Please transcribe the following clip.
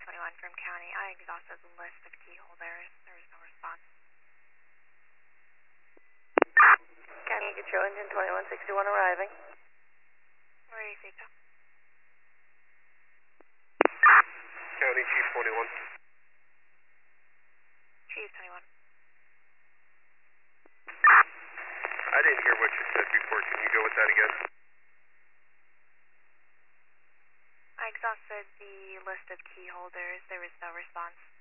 21 from County. I exhausted the list of key holders. There was no response. County, control engine 2161 arriving. Where are you, Sito? County Chief 21. Chief 21. I didn't hear what you said before. Can you go with that again? I exhausted the list of key holders. There was no response.